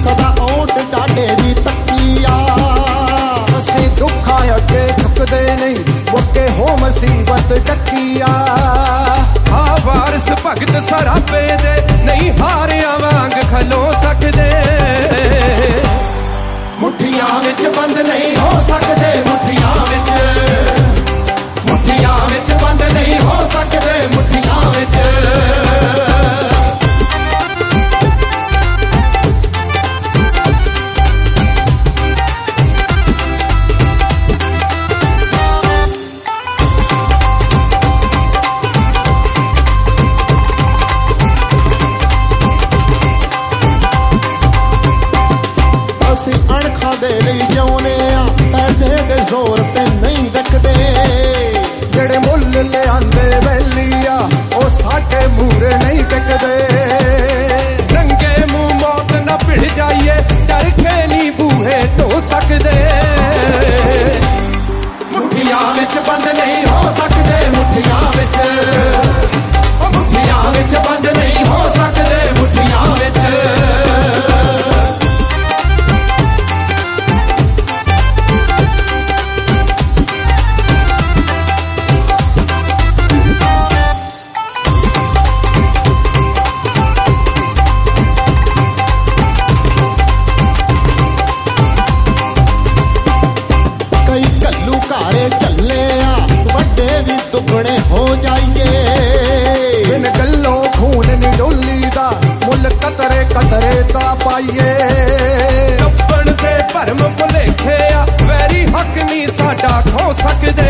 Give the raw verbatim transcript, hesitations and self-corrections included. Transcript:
सदा ओट डाडे दी तकिया असी दुखा अगे झुकदे नहीं मुके हो मुसीबत टकिया हाँ वारस भगत सरापे दे नहीं हारिया वांग खलो सकदे मुठियां विच बंद नहीं हो सकदे मुठियां विच मुठियां विच बंद नहीं हो सकदे मुठियां विच अणखा दे लई जिउने आ पैसे दे जोर ते नहीं डकदे जेड़े मुल ले आंदे वैली आ ओ साडे मूरे नहीं टिकदे रंगे मुंह मौत न भिड़ जाइए डर के नहीं बूहे ढो सकदे मुठियां विच बंद नहीं हो सकदे मुठियां विच मुठियां विच बंद नहीं हो सकदे मुठियां विच टुकड़े हो जाइए इन गल्लों खून नहीं डोली दा मुल कतरे कतरे ता पाइए टप्पण दे भरम भुलेखे आ वैरी हक नहीं साडा खो सकदे